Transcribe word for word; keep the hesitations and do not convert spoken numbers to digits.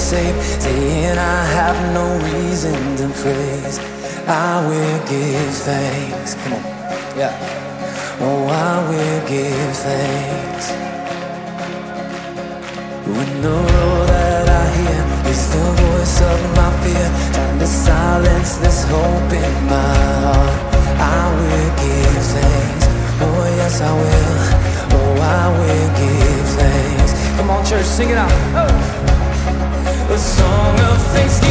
safe, saying I have no reason to praise. I will give thanks. Come on, yeah. Oh, I will give thanks. When the roar that I hear is the voice of my fear, trying to silence this hope in my heart, I will give thanks. Oh yes I will. Oh, I will give thanks. Come on church, sing it out. Oh. A song of thanksgiving.